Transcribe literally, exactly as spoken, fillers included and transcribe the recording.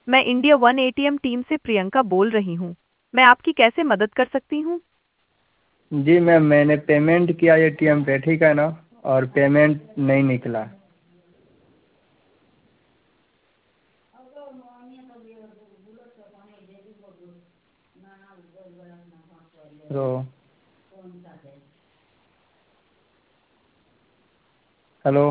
मैं India one ATM team से प्रियंका बोल रही हूँ। मैं आपकी कैसे मदद कर सकती हूँ? जी मैम, मैंने पेमेंट किया एटीएम पे, ठीक है ना, और पेमेंट नहीं निकला। तो हेलो।